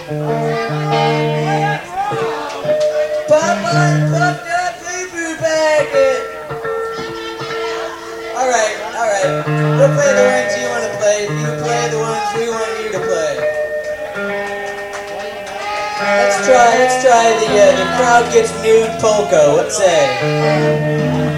Puffed up boo bag. Alright. We'll play the ones you want to play. You play the ones we want you to play. Let's try the crowd gets nude polka. What say?